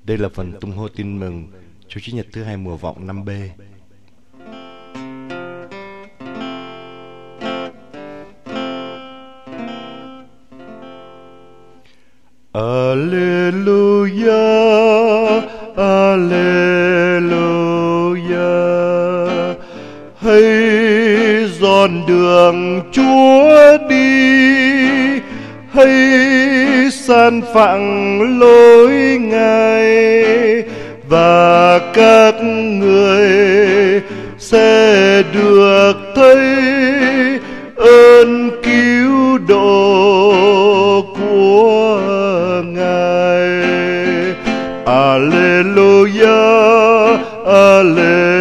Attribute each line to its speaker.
Speaker 1: Đây là phần tung hô tin mừng Chúa Chúa Nhật thứ hai mùa vọng năm B. Alleluia, Alleluia. Hãy dọn đường Chúa đi, hãy san phẳng lối Ngài, và các người sẽ được thấy ơn cứu độ của Ngài. Alleluia, Alleluia.